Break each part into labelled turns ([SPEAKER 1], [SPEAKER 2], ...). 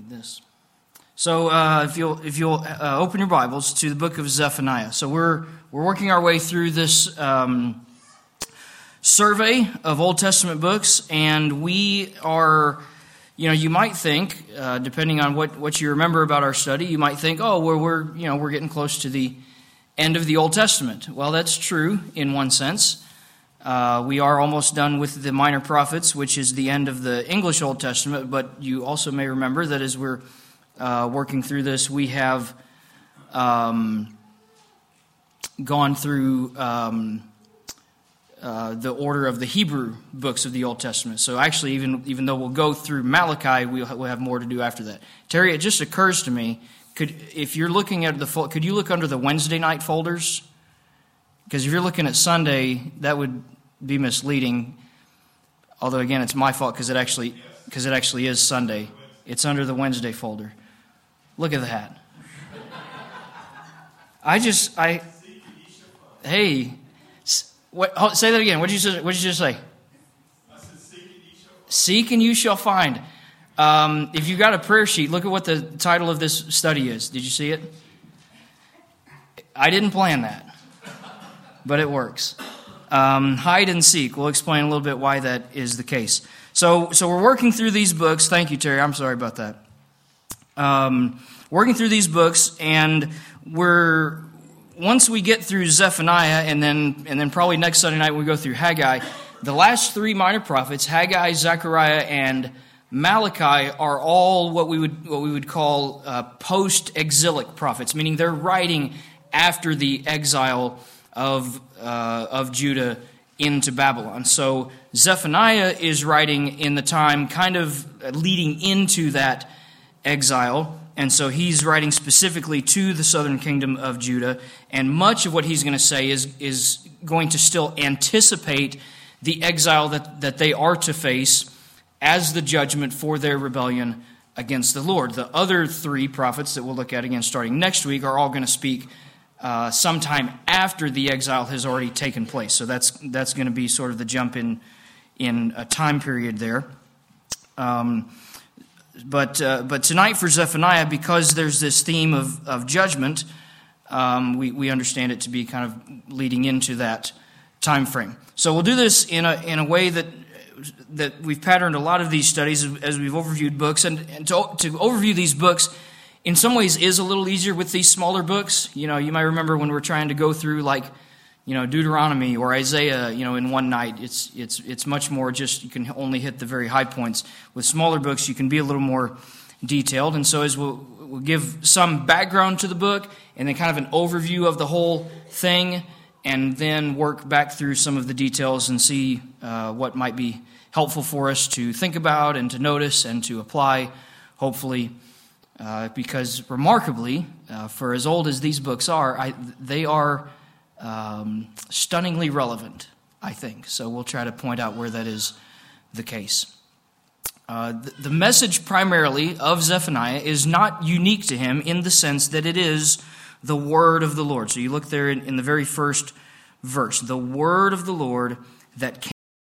[SPEAKER 1] need this. So if you'll open your Bibles to the book of Zephaniah. So we're working our way through this survey of Old Testament books, and we are, you might think, depending on what you remember about our study, you might think, oh, we're getting close to the end of the Old Testament. Well, that's true in one sense. We are almost done with the Minor Prophets, which is the end of the English Old Testament, but you also may remember that as we're working through this, we have gone through the order of the Hebrew books of the Old Testament. So actually, even though we'll go through Malachi, we'll have more to do after that. Terry, it just occurs to me, if you're looking at could you look under the Wednesday night folders? Because if you're looking at Sunday, that would be misleading. Although again, it's my fault because it actually is Sunday. It's under the Wednesday folder. Look at that. Hey, say that again. What did you just say?
[SPEAKER 2] I said,
[SPEAKER 1] seek and you shall find. If you got a prayer sheet, look at what the title of this study is. Did you see it? I didn't plan that, but it works. Hide and seek. We'll explain a little bit why that is the case. So we're working through these books. Thank you, Terry. I'm sorry about that. Working through these books, and once we get through Zephaniah, and then probably next Sunday night we go through Haggai. The last three minor prophets, Haggai, Zechariah, and Malachi, are all what we would call post-exilic prophets, meaning they're writing after the exile of Judah into Babylon. So Zephaniah is writing in the time kind of leading into that exile, and so he's writing specifically to the southern kingdom of Judah, and much of what he's going to say is going to still anticipate the exile that they are to face as the judgment for their rebellion against the Lord. The other three prophets that we'll look at again starting next week are all going to speak sometime after the exile has already taken place. So that's going to be sort of the jump in a time period there. But tonight for Zephaniah, because there's this theme of judgment, we understand it to be kind of leading into that time frame. So we'll do this in a way that we've patterned a lot of these studies as we've overviewed books, and to overview these books in some ways is a little easier with these smaller books. You might remember when we're trying to go through Deuteronomy or Isaiah, in one night. It's much more just, you can only hit the very high points. With smaller books, you can be a little more detailed. And so as we'll give some background to the book and then kind of an overview of the whole thing, and then work back through some of the details and see what might be helpful for us to think about and to notice and to apply, hopefully. Because remarkably, for as old as these books are, they are stunningly relevant, I think. So we'll try to point out where that is the case. The message primarily of Zephaniah is not unique to him in the sense that it is the word of the Lord. So you look there in the very first verse, the word of the Lord that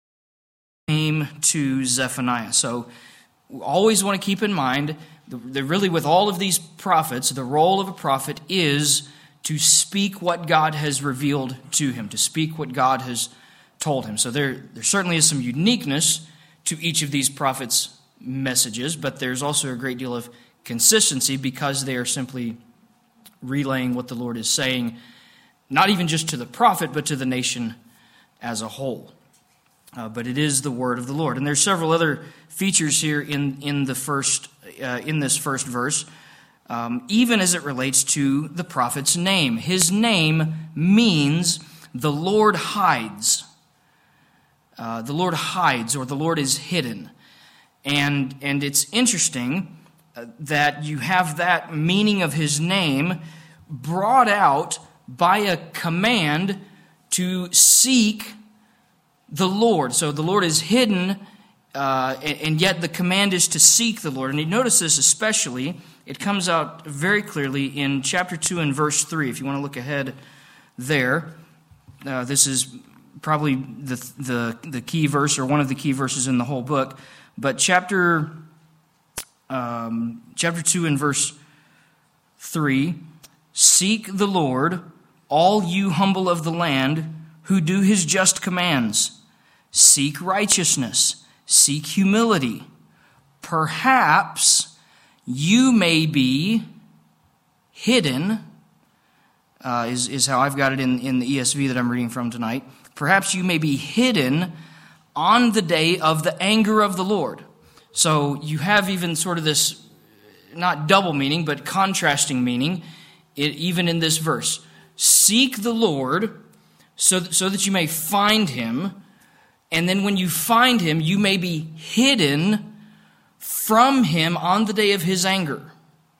[SPEAKER 1] came to Zephaniah. So we always want to keep in mind that really with all of these prophets, the role of a prophet is to speak what God has revealed to him, to speak what God has told him. So there certainly is some uniqueness to each of these prophets' messages, but there's also a great deal of consistency because they are simply relaying what the Lord is saying, not even just to the prophet, but to the nation as a whole. But it is the word of the Lord. And there's several other features here in this first verse, even as it relates to the prophet's name. His name means the Lord hides. The Lord hides, or the Lord is hidden. And it's interesting that you have that meaning of his name brought out by a command to seek the Lord. So the Lord is hidden, and yet the command is to seek the Lord. And you notice this especially, it comes out very clearly in chapter 2 and verse 3. If you want to look ahead there, this is probably the key verse, or one of the key verses in the whole book. But chapter chapter 2 and verse 3, "Seek the Lord, all you humble of the land, who do his just commands. Seek righteousness, seek humility. Perhaps you may be hidden," is how I've got it in the ESV that I'm reading from tonight. "Perhaps you may be hidden on the day of the anger of the Lord." So you have even sort of this, not double meaning, but contrasting meaning, even in this verse. Seek the Lord so that you may find him, and then when you find him, you may be hidden from him on the day of his anger.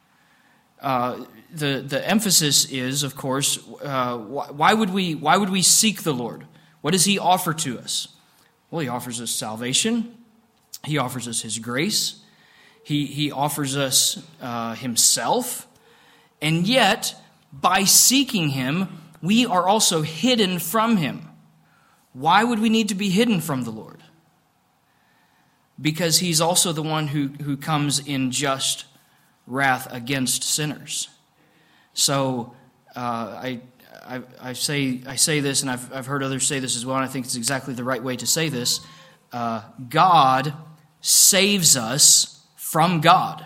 [SPEAKER 1] The emphasis is, of course, why would we seek the Lord? What does he offer to us? Well, he offers us salvation. He offers us his grace. He offers us himself. And yet, by seeking him, we are also hidden from him. Why would we need to be hidden from the Lord? Because he's also the one who comes in just wrath against sinners. So I say this, and I've heard others say this as well, and I think it's exactly the right way to say this. God saves us from God.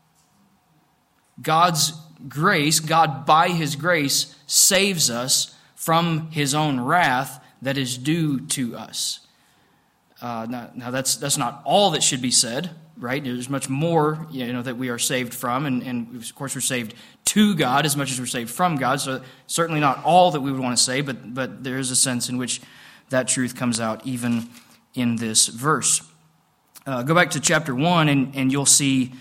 [SPEAKER 1] God's grace, God by his grace, saves us from his own wrath that is due to us. Now that's not all that should be said, right? There's much more, that we are saved from, and of course we're saved to God as much as we're saved from God. So certainly not all that we would want to say, but there is a sense in which that truth comes out even in this verse. Go back to chapter 1, and you'll see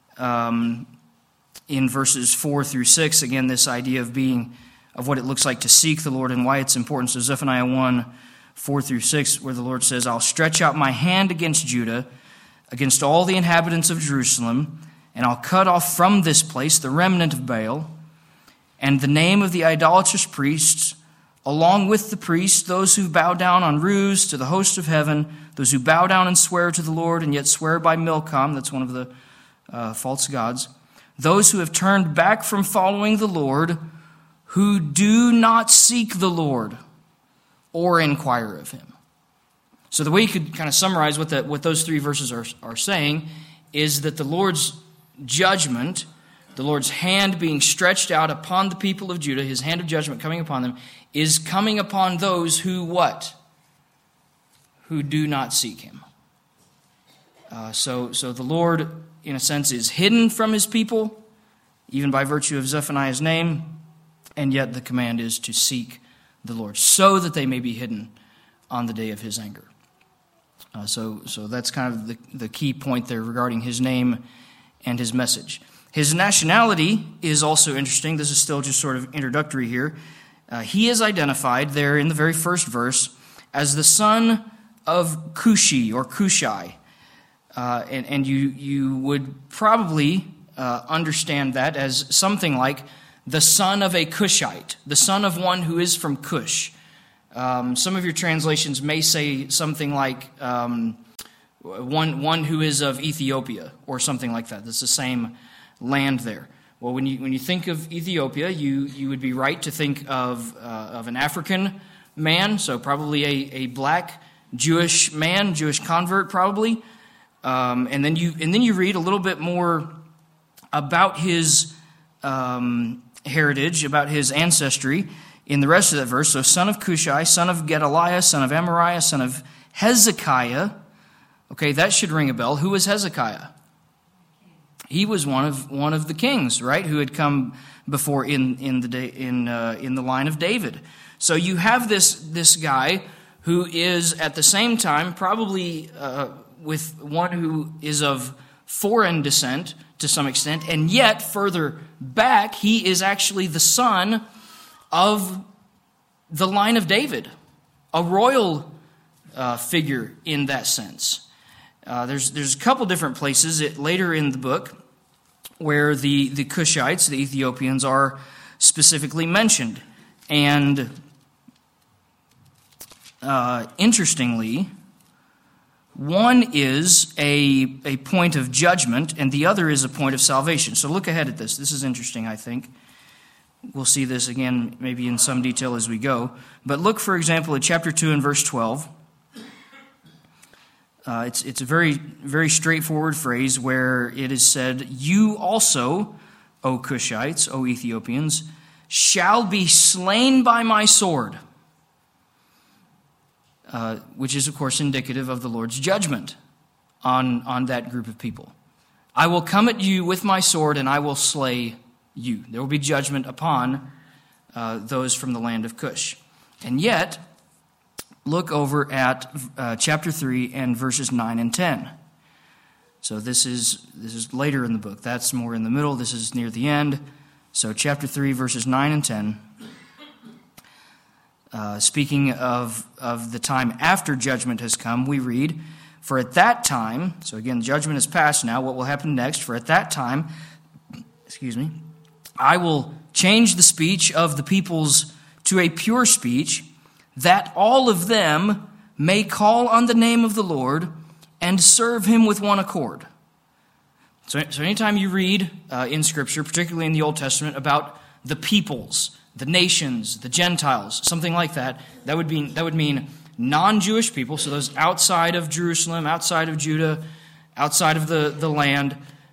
[SPEAKER 1] in verses 4 through 6 again this idea of what it looks like to seek the Lord and why it's important. So Zephaniah 1, 4 through 6, where the Lord says, "I'll stretch out my hand against Judah, against all the inhabitants of Jerusalem, and I'll cut off from this place the remnant of Baal, and the name of the idolatrous priests, along with the priests, those who bow down on ruse to the host of heaven, those who bow down and swear to the Lord, and yet swear by Milcom," that's one of the false gods, "those who have turned back from following the Lord, who do not seek the Lord or inquire of him." So the way you could kind of summarize what those three verses are saying is that the Lord's judgment, the Lord's hand being stretched out upon the people of Judah, his hand of judgment coming upon them, is coming upon those who what? Who do not seek him. So the Lord, in a sense, is hidden from his people, even by virtue of Zephaniah's name, and yet the command is to seek the Lord, so that they may be hidden on the day of his anger. So that's kind of the key point there regarding his name and his message. His nationality is also interesting. This is still just sort of introductory here. He is identified there in the very first verse as the son of Cushi or Cushai. And you would probably understand that as something like the son of a Cushite, the son of one who is from Cush. Some of your translations may say something like one who is of Ethiopia or something like that. That's the same land there. Well, when you think of Ethiopia, you would be right to think of an African man, so probably a black Jewish man, Jewish convert probably. And then you read a little bit more about his heritage, about his ancestry in the rest of that verse. So son of Cushai, son of Gedaliah, son of Amariah, son of Hezekiah. Okay, that should ring a bell. Who was Hezekiah? He was one of the kings, right, who had come before in the line of David. So you have this guy who is at the same time probably with one who is of foreign descent to some extent, and yet further back he is actually the son of the line of David, a royal figure in that sense. There's a couple different places later in the book where the Cushites, the Ethiopians, are specifically mentioned. And interestingly, One is a point of judgment, and the other is a point of salvation. So look ahead at this. This is interesting, I think. We'll see this again maybe in some detail as we go. But look, for example, at chapter 2 and verse 12. It's a very, very straightforward phrase where it is said, "You also, O Cushites, O Ethiopians, shall be slain by my sword," which is, of course, indicative of the Lord's judgment on that group of people. "I will come at you with my sword, and I will slay you." There will be judgment upon those from the land of Cush. And yet, look over at chapter 3 and verses 9 and 10. So this is later in the book. That's more in the middle. This is near the end. So chapter 3, verses 9 and 10. Speaking of the time after judgment has come, we read, "For at that time," so again, judgment is past now, what will happen next? "For at that time, I will change the speech of the peoples to a pure speech, that all of them may call on the name of the Lord and serve him with one accord." So anytime you read in Scripture, particularly in the Old Testament, about the peoples, the nations, the Gentiles, something like that, that would mean non-Jewish people, so those outside of Jerusalem, outside of Judah, outside of the land.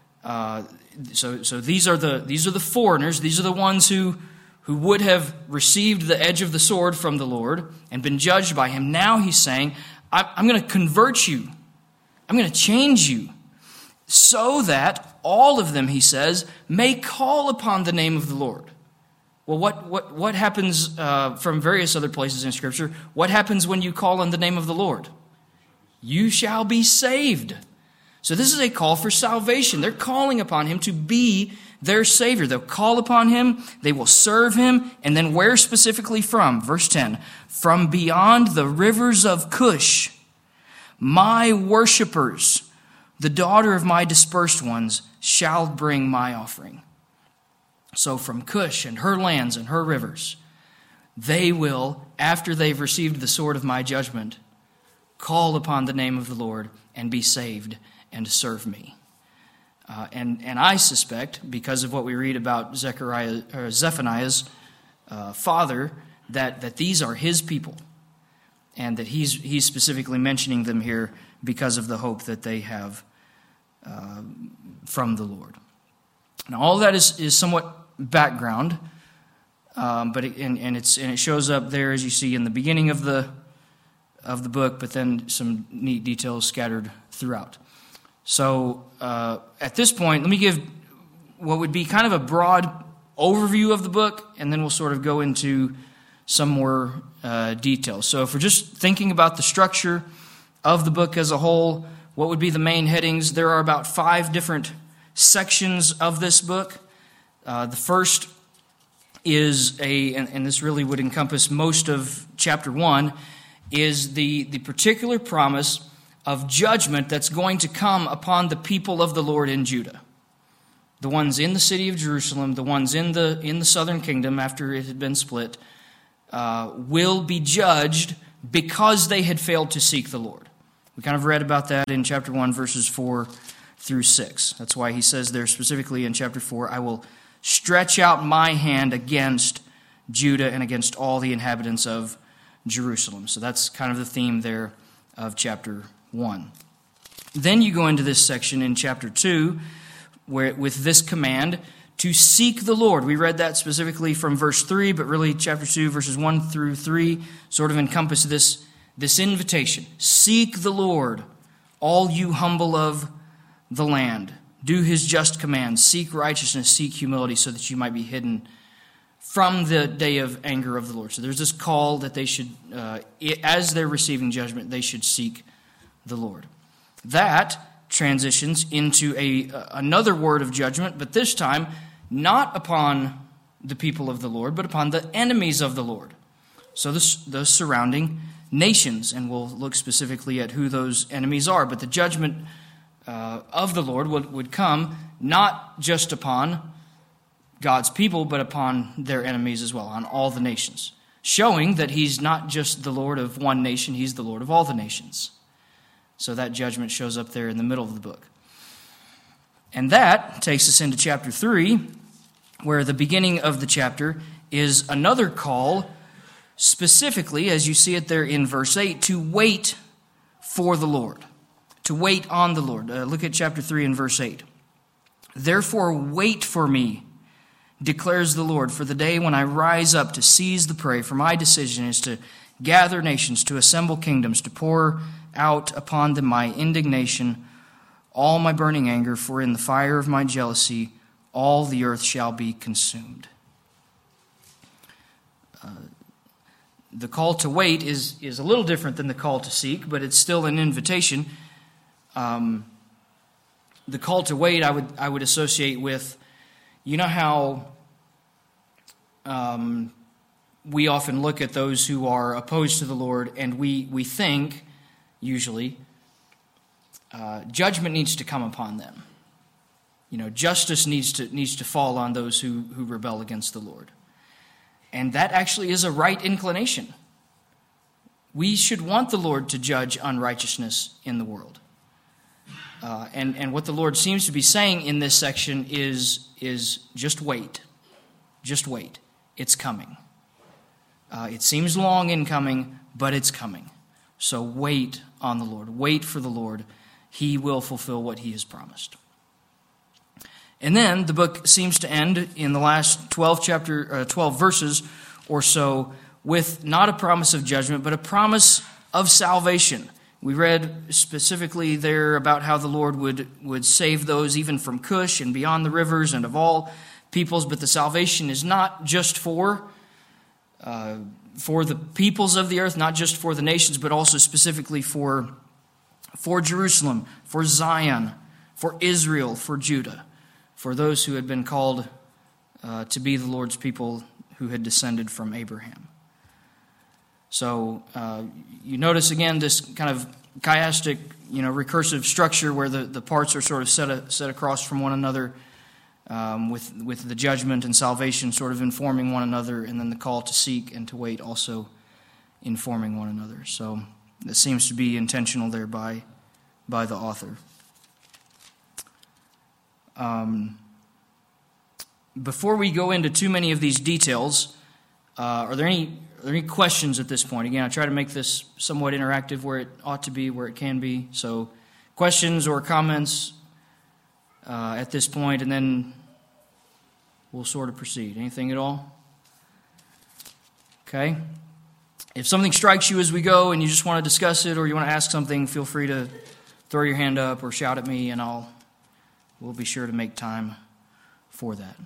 [SPEAKER 1] So these are the foreigners. These are the ones who would have received the edge of the sword from the Lord and been judged by him. Now he's saying, I'm going to convert you. I'm going to change you so that all of them, he says, may call upon the name of the Lord. Well, what happens from various other places in Scripture? What happens when you call on the name of the Lord? You shall be saved. So this is a call for salvation. They're calling upon him to be their Savior. They'll call upon him, they will serve him, and then where specifically from? Verse 10, "From beyond the rivers of Cush, my worshipers, the daughter of my dispersed ones, shall bring my offering." So from Cush and her lands and her rivers, they will, after they've received the sword of my judgment, call upon the name of the Lord and be saved and serve me. And I suspect, because of what we read about Zephaniah's father, that these are his people, and that he's specifically mentioning them here because of the hope that they have from the Lord. Now, all that is somewhat background, but it shows up there, as you see, in the beginning of the book, but then some neat details scattered throughout. So at this point, let me give what would be kind of a broad overview of the book, and then we'll sort of go into some more details. So if we're just thinking about the structure of the book as a whole, what would be the main headings? There are about 5 different sections of this book. The first is and this really would encompass most of chapter 1, is the particular promise of judgment that's going to come upon the people of the Lord in Judah. The ones in the city of Jerusalem, the ones in the southern kingdom after it had been split, will be judged because they had failed to seek the Lord. We kind of read about that in chapter 1, verses 4 through 6. That's why he says there specifically in chapter 4, "I will stretch out my hand against Judah and against all the inhabitants of Jerusalem." So that's kind of the theme there of chapter 1. Then you go into this section in chapter 2, where with this command to seek the Lord. We read that specifically from verse 3, but really chapter 2, verses 1 through 3 sort of encompass this invitation. Seek the Lord, all you humble of the land. Do his just commands. Seek righteousness, seek humility, so that you might be hidden from the day of anger of the Lord. So there's this call that they should, as they're receiving judgment, they should seek the Lord. That transitions into another word of judgment, but this time not upon the people of the Lord, but upon the enemies of the Lord. So those surrounding nations, and we'll look specifically at who those enemies are. But the judgment of the Lord would come not just upon God's people, but upon their enemies as well, on all the nations, showing that he's not just the Lord of one nation, he's the Lord of all the nations. So that judgment shows up there in the middle of the book. And that takes us into chapter 3, where the beginning of the chapter is another call, specifically, as you see it there in verse 8, to wait for the Lord, to wait on the Lord. Look at chapter 3 and verse 8. Therefore wait for me, declares the Lord, for the day when I rise up to seize the prey. For my decision is to gather nations, to assemble kingdoms, to pour out upon them my indignation, all my burning anger, for in the fire of my jealousy all the earth shall be consumed. The call to wait is a little different than the call to seek, but it's still an invitation. The call to wait I would associate with, you know how we often look at those who are opposed to the Lord, and we think, usually, judgment needs to come upon them. Justice needs to fall on those who rebel against the Lord. And that actually is a right inclination. We should want the Lord to judge unrighteousness in the world. And what the Lord seems to be saying in this section is just wait. Just wait. It's coming. It seems long in coming, but it's coming. So wait on the Lord. Wait for the Lord. He will fulfill what he has promised. And then the book seems to end in the last 12 verses or so with not a promise of judgment, but a promise of salvation. We read specifically there about how the Lord would save those even from Cush and beyond the rivers and of all peoples, but the salvation is not just for the peoples of the earth, not just for the nations, but also specifically for Jerusalem, for Zion, for Israel, for Judah, for those who had been called to be the Lord's people who had descended from Abraham. So you notice again this kind of chiastic, recursive structure where the parts are sort of set across from one another, with the judgment and salvation sort of informing one another, and then the call to seek and to wait also informing one another. So that seems to be intentional there by the author. Before we go into too many of these details, are there any questions at this point? Again, I try to make this somewhat interactive where it ought to be, where it can be. So questions or comments at this point, and then we'll sort of proceed. Anything at all? Okay. If something strikes you as we go and you just want to discuss it or you want to ask something, feel free to throw your hand up or shout at me, and we'll be sure to make time for that.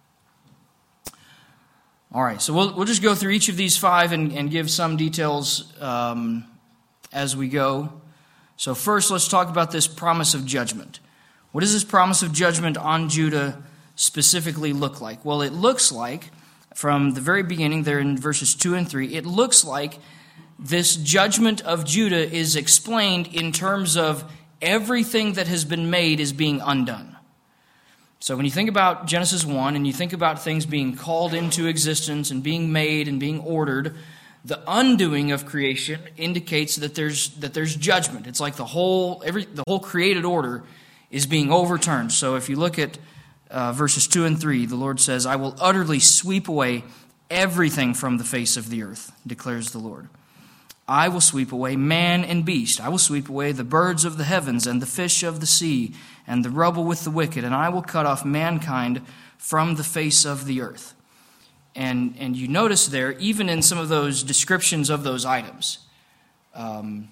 [SPEAKER 1] All right, so we'll just go through each of these 5 and give some details as we go. So first, let's talk about this promise of judgment. What does this promise of judgment on Judah specifically look like? Well, it looks like, from the very beginning there in verses 2 and 3, it looks like this judgment of Judah is explained in terms of everything that has been made is being undone. So when you think about Genesis 1 and you think about things being called into existence and being made and being ordered, the undoing of creation indicates that there's judgment. It's like the whole created order is being overturned. So if you look at verses 2 and 3, the Lord says, "I will utterly sweep away everything from the face of the earth, declares the Lord. I will sweep away man and beast. I will sweep away the birds of the heavens and the fish of the sea and the rubble with the wicked, and I will cut off mankind from the face of the earth." And you notice there, even in some of those descriptions of those items, the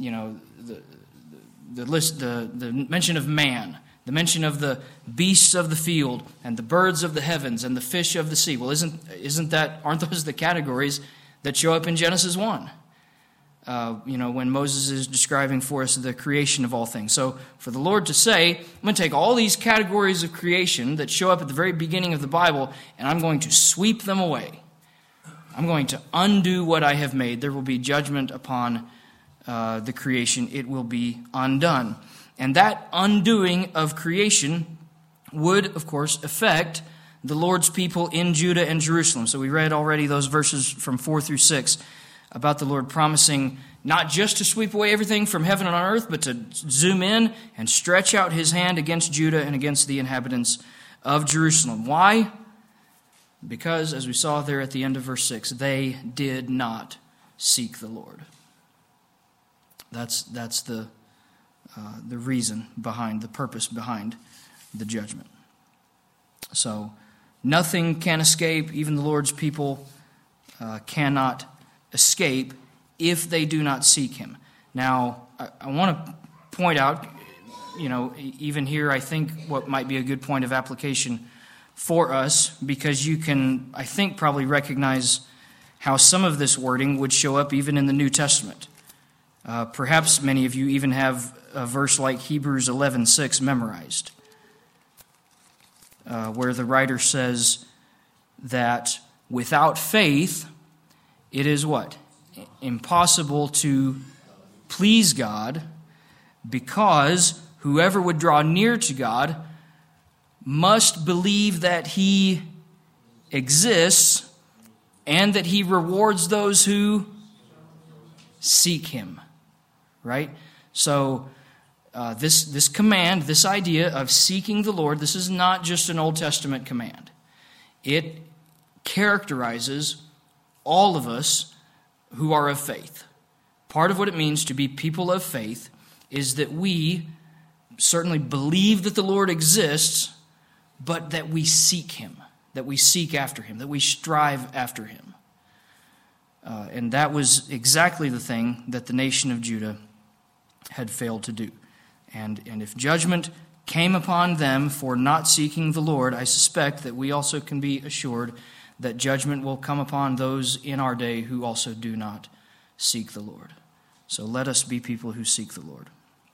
[SPEAKER 1] list, the mention of man, the mention of the beasts of the field and the birds of the heavens and the fish of the sea. Well, aren't those the categories that show up in Genesis 1? When Moses is describing for us the creation of all things. So for the Lord to say, I'm going to take all these categories of creation that show up at the very beginning of the Bible, and I'm going to sweep them away. I'm going to undo what I have made. There will be judgment upon the creation. It will be undone. And that undoing of creation would, of course, affect the Lord's people in Judah and Jerusalem. So we read already those verses from 4 through 6 about the Lord promising not just to sweep away everything from heaven and on earth, but to zoom in and stretch out his hand against Judah and against the inhabitants of Jerusalem. Why? Because, as we saw there at the end of verse 6, they did not seek the Lord. That's the reason behind, the purpose behind the judgment. So, nothing can escape. Even the Lord's people cannot escape if they do not seek him. Now, I want to point out, even here, I think what might be a good point of application for us, because you can, I think, probably recognize how some of this wording would show up even in the New Testament. Perhaps many of you even have a verse like Hebrews 11:6 memorized, where the writer says that without faith, it is what? Impossible to please God, because whoever would draw near to God must believe that he exists and that he rewards those who seek him. Right? So this command, this idea of seeking the Lord, this is not just an Old Testament command. It characterizes all of us who are of faith. Part of what it means to be people of faith is that we certainly believe that the Lord exists, but that we seek him, that we seek after him, that we strive after him. And that was exactly the thing that the nation of Judah had failed to do. And if judgment came upon them for not seeking the Lord, I suspect that we also can be assured that judgment will come upon those in our day who also do not seek the Lord. So let us be people who seek the Lord.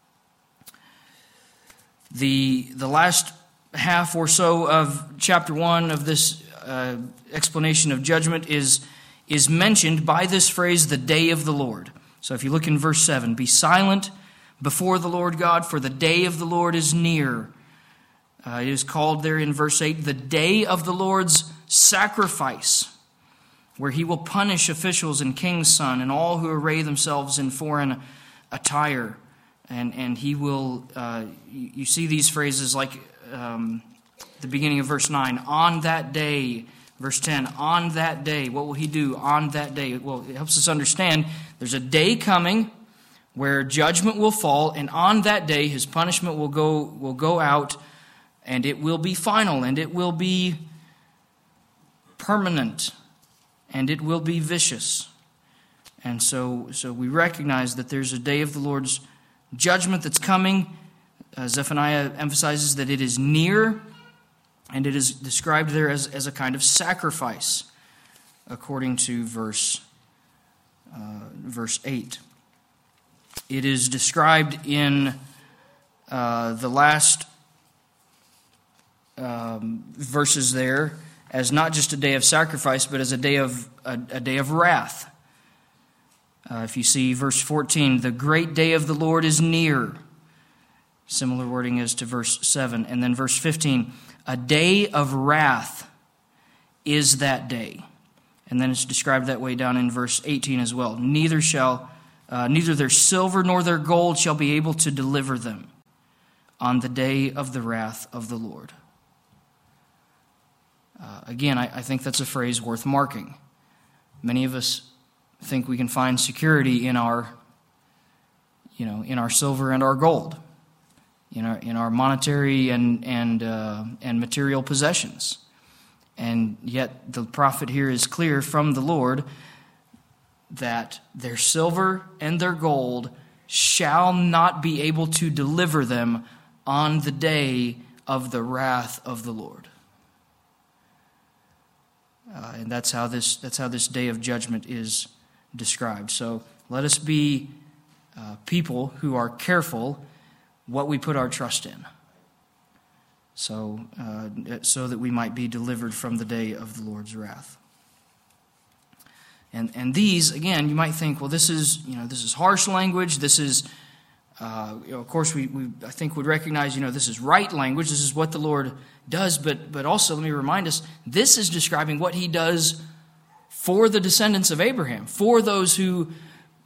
[SPEAKER 1] The last half or so of chapter 1 of this explanation of judgment is mentioned by this phrase, the day of the Lord. So if you look in verse 7, be silent before the Lord God, for the day of the Lord is near. It is called there in verse 8, the day of the Lord's sacrifice, where he will punish officials and king's son and all who array themselves in foreign attire. And he will, you see these phrases like the beginning of verse 9, on that day. Verse 10, on that day. What will he do on that day? Well, it helps us understand there's a day coming where judgment will fall, and on that day his punishment will go out, and it will be final, and it will be permanent, and it will be vicious. And so we recognize that there's a day of the Lord's judgment that's coming. Zephaniah emphasizes that it is near, and it is described there as a kind of sacrifice, according to verse 8. It is described in the last verses there as not just a day of sacrifice, but as a day of wrath. If you see verse 14, the great day of the Lord is near. Similar wording as to verse 7. And then verse 15, a day of wrath is that day. And then it's described that way down in verse 18 as well. Neither their silver nor their gold shall be able to deliver them on the day of the wrath of the Lord. Again, I think that's a phrase worth marking. Many of us think we can find security in our silver and our gold, in our monetary and material possessions. And yet the prophet here is clear from the Lord that their silver and their gold shall not be able to deliver them on the day of the wrath of the Lord. And that's how this day of judgment is described. So let us be people who are careful what we put our trust in, so that we might be delivered from the day of the Lord's wrath. And these, again, you might think, well, this is harsh language. This is, of course, we I think would recognize, this is right language. This is what the Lord does. But also, let me remind us, this is describing what he does for the descendants of Abraham, for those who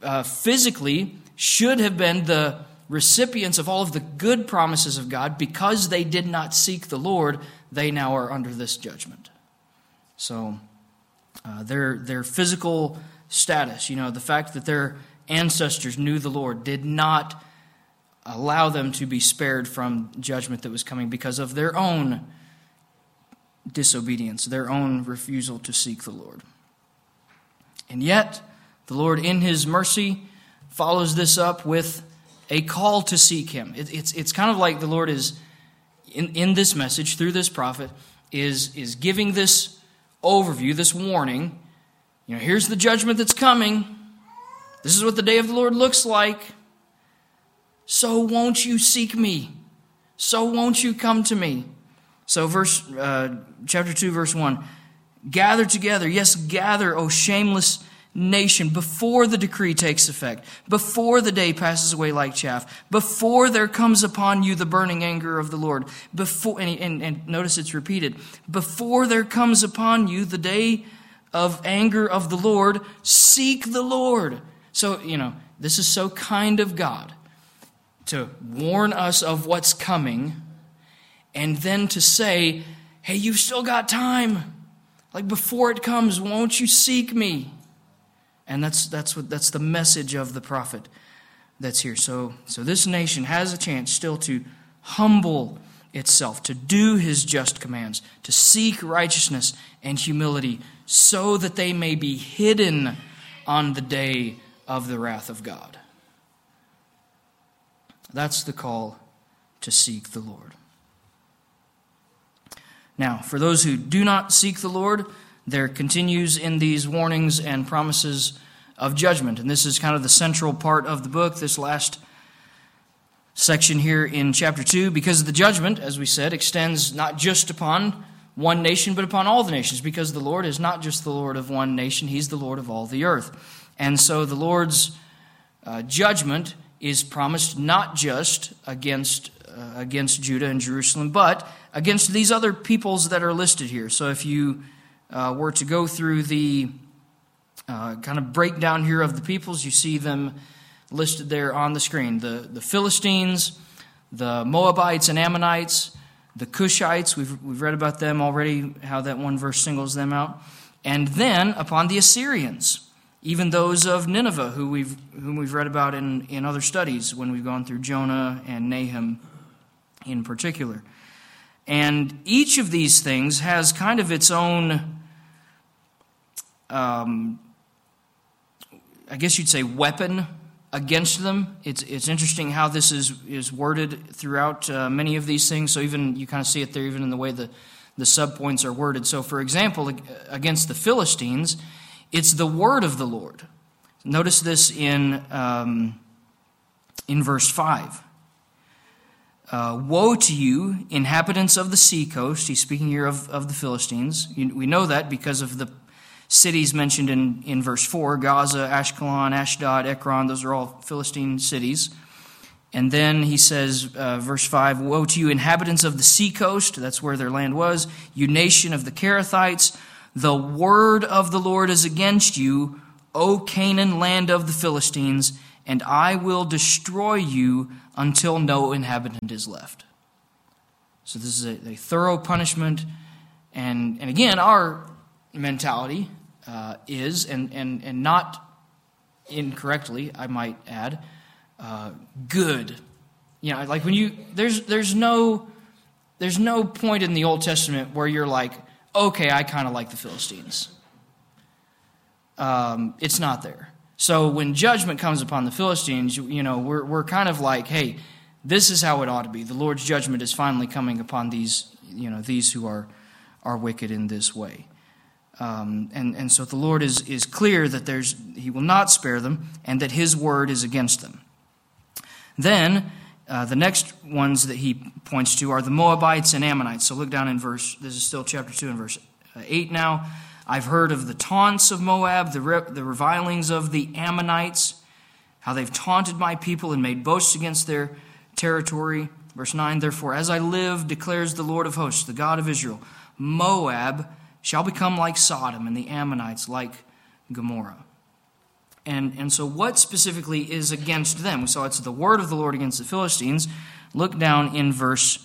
[SPEAKER 1] physically should have been the recipients of all of the good promises of God, because they did not seek the Lord, they now are under this judgment. So their physical status, the fact that their ancestors knew the Lord, did not allow them to be spared from judgment that was coming because of their own disobedience, their own refusal to seek the Lord. And yet, the Lord, in His mercy, follows this up with a call to seek Him. It's kind of like the Lord is, in this message, through this prophet, is giving this overview, this warning. Here's the judgment that's coming. This is what the day of the Lord looks like. So won't you seek me? So won't you come to me? So chapter 2, verse 1. Gather together, yes, gather, O shameless nation, before the decree takes effect, before the day passes away like chaff, before there comes upon you the burning anger of the Lord, before, and notice it's repeated, before there comes upon you the day of anger of the Lord, seek the Lord. So, this is so kind of God to warn us of what's coming, and then to say, hey, you've still got time. Like, before it comes, won't you seek me? And that's the message of the prophet that's here. So this nation has a chance still to humble itself, to do His just commands, to seek righteousness and humility, so that they may be hidden on the day of the wrath of God. That's the call to seek the Lord. Now, for those who do not seek the Lord, there continues in these warnings and promises of judgment. And this is kind of the central part of the book, this last section here in chapter 2, because the judgment, as we said, extends not just upon one nation, but upon all the nations, because the Lord is not just the Lord of one nation, He's the Lord of all the earth. And so the Lord's judgment is promised not just against Judah and Jerusalem, but against these other peoples that are listed here. So if you were to go through the kind of breakdown here of the peoples, you see them listed there on the screen. The Philistines, the Moabites and Ammonites, the Cushites, we've read about them already, how that one verse singles them out. And then upon the Assyrians, even those of Nineveh, whom we've read about in other studies when we've gone through Jonah and Nahum in particular. And each of these things has kind of its own, I guess you'd say, weapon against them. It's interesting how this is worded throughout many of these things. So even you kind of see it there even in the way the subpoints are worded. So for example, against the Philistines, it's the word of the Lord. Notice this in verse 5. Woe to you, inhabitants of the seacoast. He's speaking here of the Philistines. We know that because of the cities mentioned in verse 4. Gaza, Ashkelon, Ashdod, Ekron, those are all Philistine cities. And then he says, verse 5, Woe to you, inhabitants of the seacoast. That's where their land was. You nation of the Kerethites. The word of the Lord is against you, O Canaan, land of the Philistines, and I will destroy you until no inhabitant is left. So this is a thorough punishment. And again, our mentality is, and not incorrectly, I might add, good. Like when there's no point in the Old Testament where you're like, okay, I kind of like the Philistines. It's not there. So when judgment comes upon the Philistines, we're kind of like, hey, this is how it ought to be. The Lord's judgment is finally coming upon these who are wicked in this way. And so the Lord is clear that He will not spare them, and that His word is against them. Then the next ones that he points to are the Moabites and Ammonites. So look down in this is still chapter 2 and verse 8 now. I've heard of the taunts of Moab, the revilings of the Ammonites, how they've taunted my people and made boasts against their territory. Verse 9, therefore, as I live, declares the Lord of hosts, the God of Israel, Moab shall become like Sodom, and the Ammonites like Gomorrah. And so what specifically is against them? We saw it's the word of the Lord against the Philistines. Look down in verse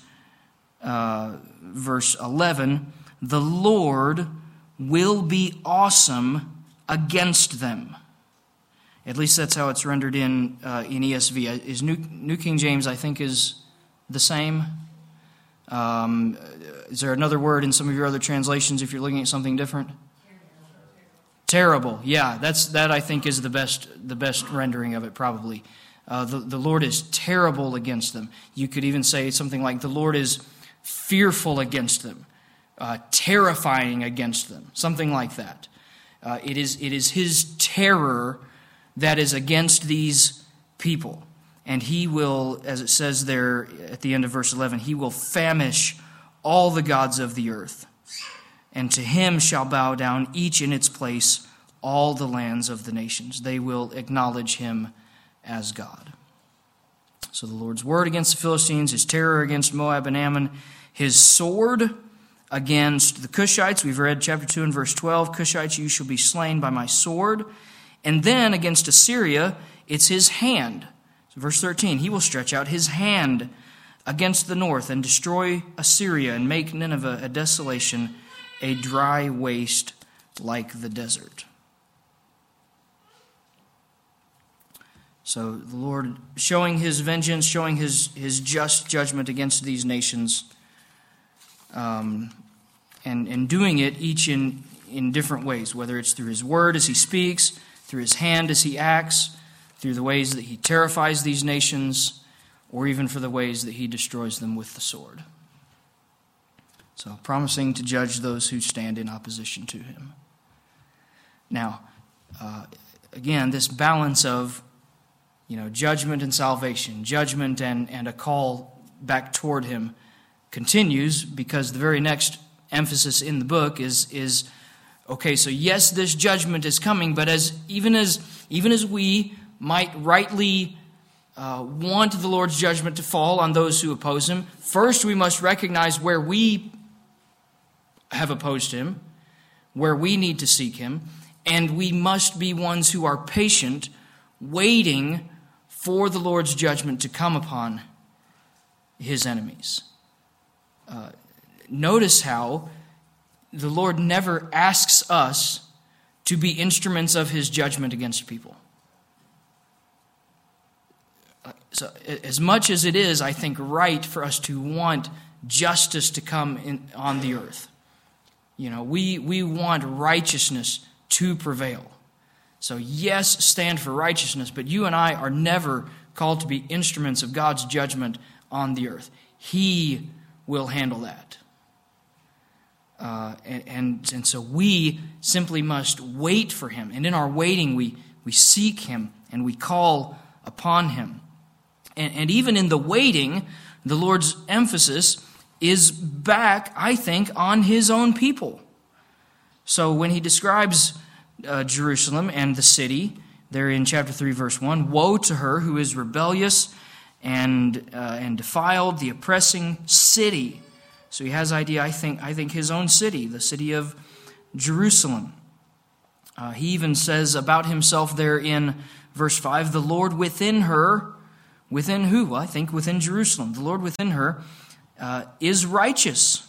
[SPEAKER 1] 11. The Lord will be awesome against them. At least that's how it's rendered in ESV. Is New King James, I think, is the same. Is there another word in some of your other translations if you're looking at something different? Terrible. Yeah, that I think is the best rendering of it probably. The Lord is terrible against them. You could even say something like the Lord is fearful against them, terrifying against them, something like that. It is His terror that is against these people. And He will, as it says there at the end of verse 11, He will famish all the gods of the earth. And to Him shall bow down each in its place all the lands of the nations. They will acknowledge Him as God. So the Lord's word against the Philistines, His terror against Moab and Ammon, His sword against the Cushites. We've read chapter 2 and verse 12. Cushites, you shall be slain by my sword. And then against Assyria, it's His hand. So verse 13, He will stretch out His hand against the north and destroy Assyria and make Nineveh a desolation, a dry waste like the desert. So the Lord showing His vengeance, showing His just judgment against these nations, and doing it each in different ways, whether it's through His word as He speaks, through His hand as He acts, through the ways that He terrifies these nations, or even for the ways that He destroys them with the sword. So, promising to judge those who stand in opposition to Him. Now, again, this balance of judgment and salvation, judgment and a call back toward Him continues, because the very next emphasis in the book is okay, so yes, this judgment is coming, but even as we might rightly want the Lord's judgment to fall on those who oppose Him, first we must recognize where we have opposed Him, where we need to seek Him, and we must be ones who are patient, waiting for the Lord's judgment to come upon His enemies. Notice how the Lord never asks us to be instruments of His judgment against people. So, as much as it is, I think, right for us to want justice to come on the earth, we want righteousness to prevail. So, yes, stand for righteousness, but you and I are never called to be instruments of God's judgment on the earth. He will handle that. And so we simply must wait for Him. And in our waiting, we seek Him and we call upon Him. And even in the waiting, the Lord's emphasis is back, I think, on His own people. So when He describes Jerusalem and the city, there in chapter 3, verse 1, woe to her who is rebellious and defiled, the oppressing city. So he has idea, I think his own city, the city of Jerusalem. He even says about himself there in verse 5, the Lord within her, within who? Well, I think within Jerusalem. The Lord within her is righteous.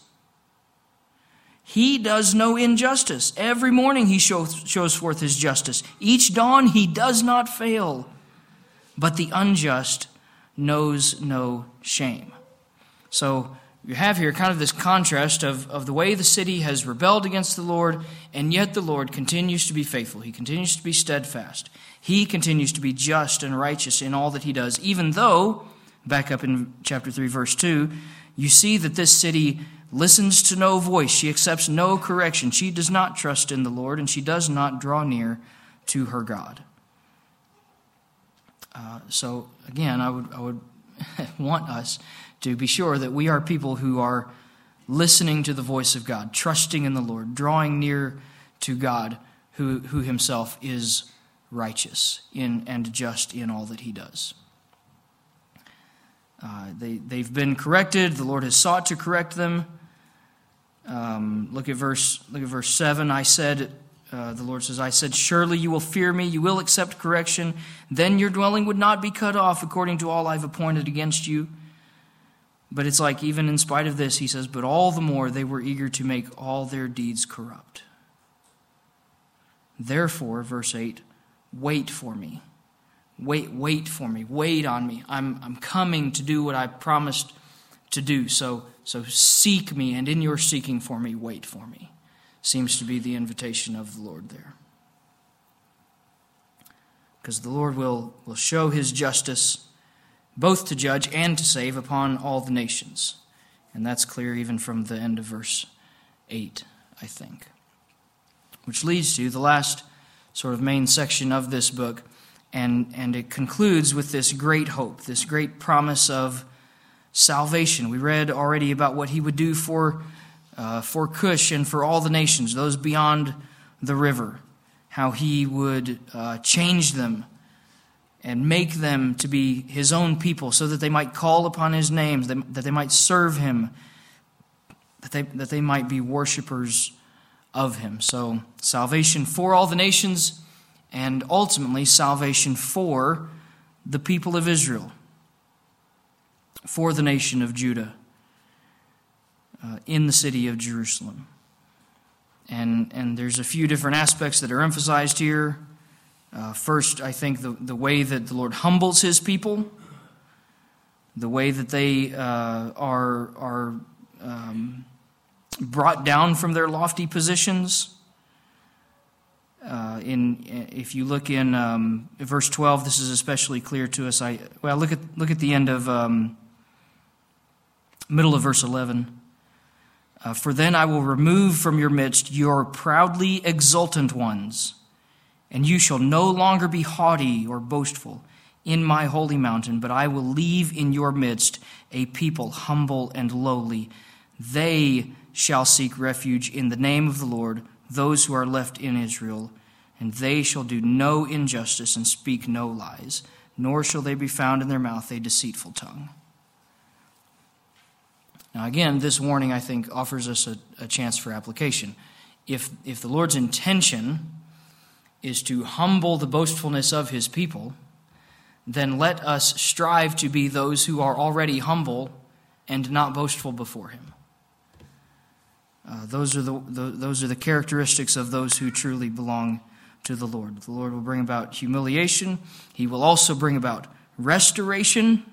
[SPEAKER 1] He does no injustice. Every morning He shows forth His justice. Each dawn He does not fail. But the unjust knows no shame. So you have here kind of this contrast of the way the city has rebelled against the Lord, and yet the Lord continues to be faithful. He continues to be steadfast. He continues to be just and righteous in all that He does, even though, back up in chapter 3, verse 2, you see that this city listens to no voice. She accepts no correction. She does not trust in the Lord, and she does not draw near to her God. So again, I would want us to be sure that we are people who are listening to the voice of God, trusting in the Lord, drawing near to God, who Himself is righteous and just in all that He does. They've been corrected. The Lord has sought to correct them. Look at verse 7. I said, the Lord says, I said, surely you will fear me, you will accept correction, then your dwelling would not be cut off according to all I've appointed against you. But it's like, even in spite of this, he says, but all the more they were eager to make all their deeds corrupt. Therefore, verse 8, wait for me. Wait for me. Wait on me. I'm coming to do what I promised to do. So seek me, and in your seeking for me, wait for me. Seems to be the invitation of the Lord there. Because the Lord will show his justice both to judge and to save upon all the nations. And that's clear even from the end of verse 8, I think. Which leads to the last sort of main section of this book, and it concludes with this great hope, this great promise of salvation. We read already about what he would do for Cush and for all the nations, those beyond the river, how he would change them and make them to be his own people so that they might call upon his name, that they might serve him, that they might be worshipers of him. So salvation for all the nations, and ultimately salvation for the people of Israel, for the nation of Judah, in the city of Jerusalem. And there's a few different aspects that are emphasized here. First, I think the way that the Lord humbles his people, the way that they are brought down from their lofty positions. If you look in verse 12, this is especially clear to us. Look at the end of middle of verse 11. For then I will remove from your midst your proudly exultant ones, and you shall no longer be haughty or boastful in my holy mountain, but I will leave in your midst a people humble and lowly. They shall seek refuge in the name of the Lord, those who are left in Israel, and they shall do no injustice and speak no lies, nor shall they be found in their mouth a deceitful tongue. Now again, this warning, I think, offers us a chance for application. If the Lord's intention is to humble the boastfulness of his people, then let us strive to be those who are already humble and not boastful before him. Those are the characteristics of those who truly belong to the Lord. The Lord will bring about humiliation. He will also bring about restoration.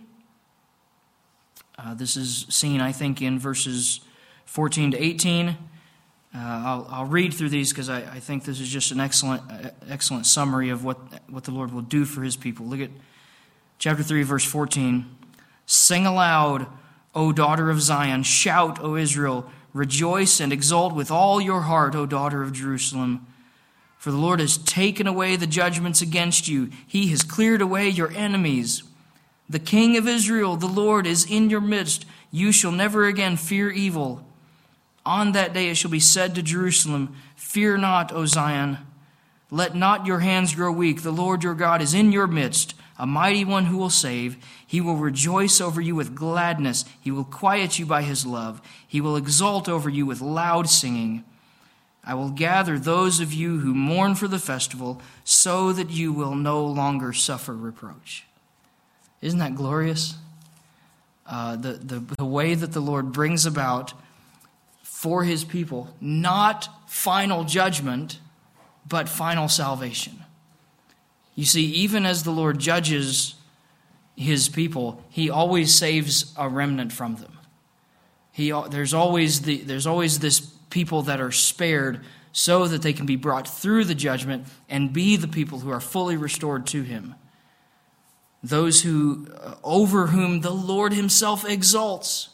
[SPEAKER 1] This is seen, I think, in verses 14 to 18. I'll read through these because I think this is just an excellent summary of what the Lord will do for his people. Look at chapter 3, verse 14. Sing aloud, O daughter of Zion. Shout, O Israel. Rejoice and exult with all your heart, O daughter of Jerusalem. For the Lord has taken away the judgments against you. He has cleared away your enemies. The King of Israel, the Lord, is in your midst. You shall never again fear evil. On that day it shall be said to Jerusalem, Fear not, O Zion. Let not your hands grow weak. The Lord your God is in your midst, a mighty one who will save. He will rejoice over you with gladness. He will quiet you by his love. He will exult over you with loud singing. I will gather those of you who mourn for the festival, so that you will no longer suffer reproach. Isn't that glorious? The way that the Lord brings about for his people, not final judgment, but final salvation. You see, even as the Lord judges his people, he always saves a remnant from them. There's always this people that are spared so that they can be brought through the judgment and be the people who are fully restored to him. Those who over whom the Lord himself exalts.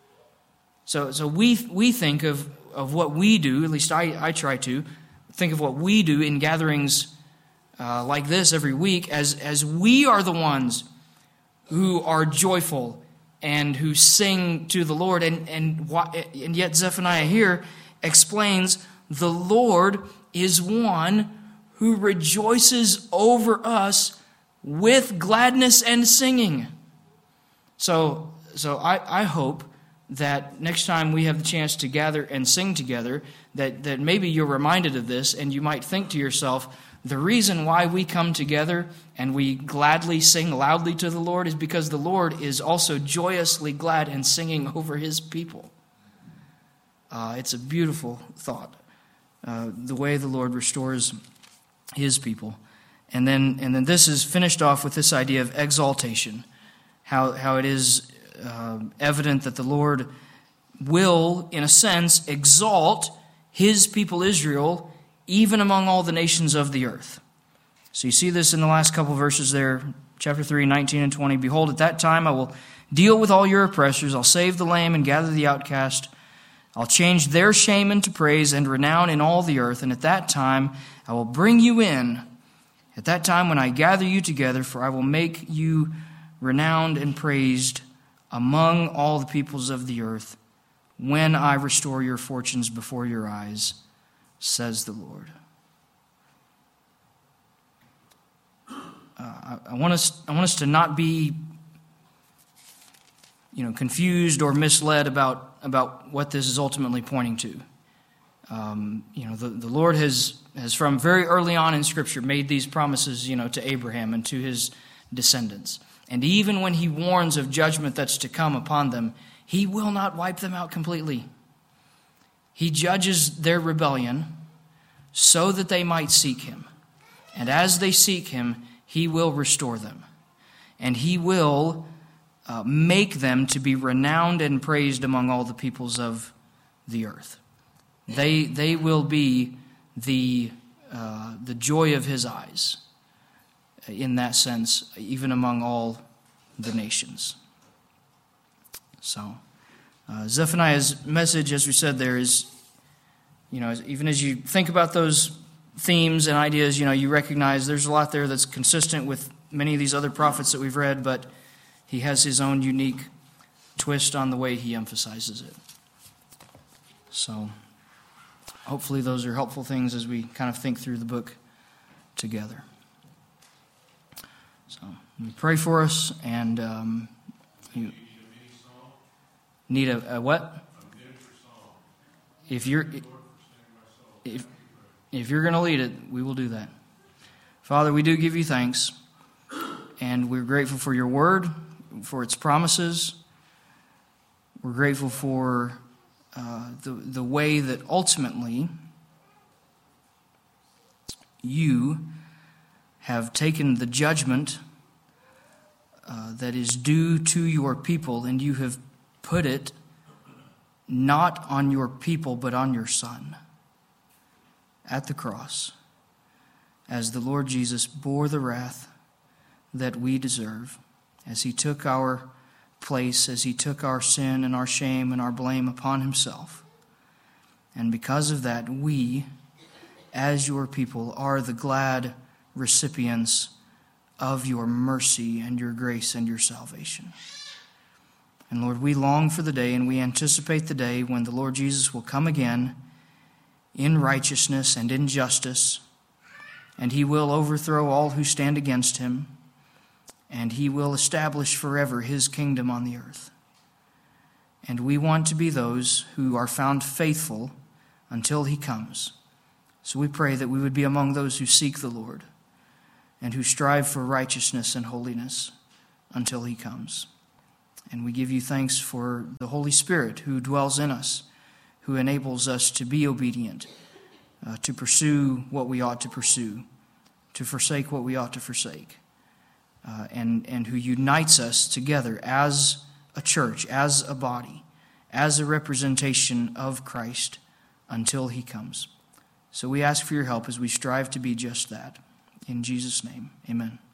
[SPEAKER 1] So we think of what we do, at least I try to think of what we do in gatherings like this every week as we are the ones who are joyful and who sing to the Lord. And yet Zephaniah here explains the Lord is one who rejoices over us with gladness and singing. So I hope that next time we have the chance to gather and sing together, that maybe you're reminded of this, and you might think to yourself, the reason why we come together and we gladly sing loudly to the Lord is because the Lord is also joyously glad and singing over his people. It's a beautiful thought, the way the Lord restores his people. And then this is finished off with this idea of exaltation, how it is evident that the Lord will, in a sense, exalt his people Israel even among all the nations of the earth. So you see this in the last couple verses there, chapter 3, 19 and 20. Behold, at that time I will deal with all your oppressors. I'll save the lame and gather the outcast. I'll change their shame into praise and renown in all the earth. And at that time I will bring you in. At that time when I gather you together, for I will make you renowned and praised among all the peoples of the earth, when I restore your fortunes before your eyes, says the Lord. I want us to not be, confused or misled about what this is ultimately pointing to. The Lord has from very early on in Scripture made these promises, to Abraham and to his descendants. And even when he warns of judgment that's to come upon them, he will not wipe them out completely. He judges their rebellion so that they might seek him. And as they seek him, he will restore them. And he will make them to be renowned and praised among all the peoples of the earth. They will be the joy of his eyes, in that sense, even among all the nations. So, Zephaniah's message, as we said there, is, even as you think about those themes and ideas, you recognize there's a lot there that's consistent with many of these other prophets that we've read, but he has his own unique twist on the way he emphasizes it. So, hopefully those are helpful things as we kind of think through the book together. So, let me pray for us, and you need a what? If you're going to lead it, we will do that. Father, we do give you thanks, and we're grateful for your word, for its promises. We're grateful for the way that ultimately you have taken the judgment that is due to your people, and you have put it not on your people, but on your Son at the cross, as the Lord Jesus bore the wrath that we deserve, as he took our place, as he took our sin and our shame and our blame upon himself. And because of that, we, as your people, are the glad recipients of your mercy and your grace and your salvation. And Lord, we long for the day, and we anticipate the day when the Lord Jesus will come again in righteousness and in justice, and he will overthrow all who stand against him, and he will establish forever his kingdom on the earth. And we want to be those who are found faithful until he comes. So we pray that we would be among those who seek the Lord and who strive for righteousness and holiness until he comes. And we give you thanks for the Holy Spirit who dwells in us, who enables us to be obedient, to pursue what we ought to pursue, to forsake what we ought to forsake, and who unites us together as a church, as a body, as a representation of Christ until he comes. So we ask for your help as we strive to be just that. In Jesus' name, amen.